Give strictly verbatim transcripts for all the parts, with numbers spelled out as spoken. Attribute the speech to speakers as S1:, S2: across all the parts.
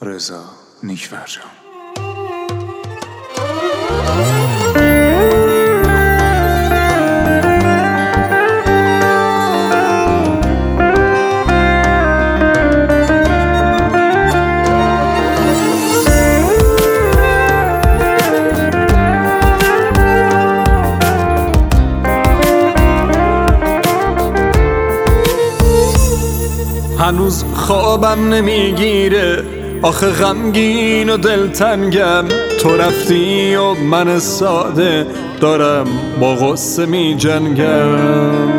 S1: رضا نیک‌فرجام.
S2: هنوز خوابم نمیگیره، آخه غمگین و دلتنگم. تو رفتی و من ساده دارم با غصه می جنگم.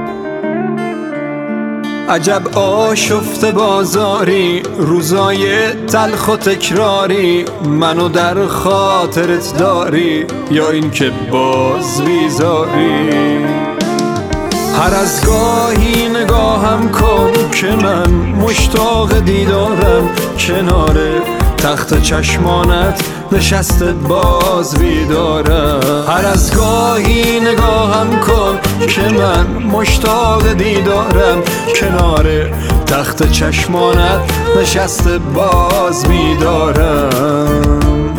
S2: عجب آشفته بازاری، روزای تلخ و تکراری، منو در خاطرت داری یا این که باز بیزاری. هر از گاهی نگاهم کن که من مشتاق دیدارم، کنار تخت چشمانت نشسته باز بیدارم. هر از گاهی نگاهم کن که من مشتاق دیدارم، کنار تخت چشمانت نشسته باز بیدارم.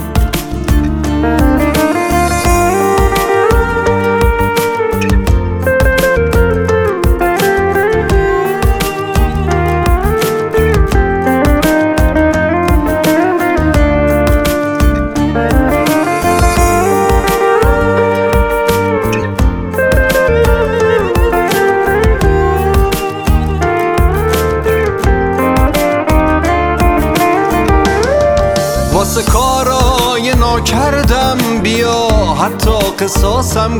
S2: واسه کارای ناکردم بیا حتی قصاصم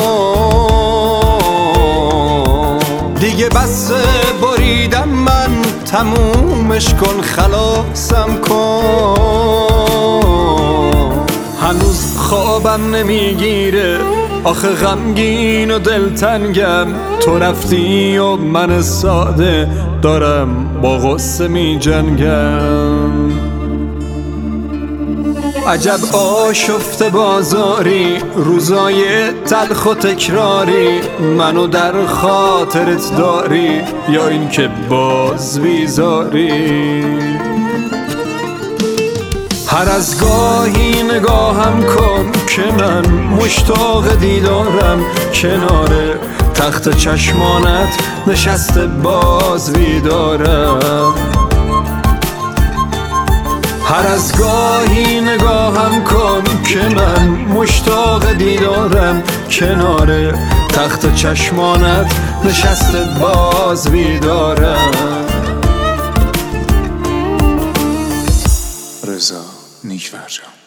S2: کن. دیگه بس بریدم من، تمومش کن خلاصم کن. هنوز خوابم نمیگیره، آخه غمگین و دلتنگم. تو رفتی و من ساده دارم با غصه می جنگم. عجب آشفته بازاری، روزای تلخ و تکراری، منو در خاطرت داری یا این که باز بیزاری. هر از گاهی نگاهم کن که من مشتاق دیدارم، کنار تخت چشمانت نشسته باز بیدارم. هر از گاهی نگاهم کن که من مشتاق دیدارم، کنار تخت چشمانت نشسته باز بیدارم.
S1: رضا نیک‌فرجام.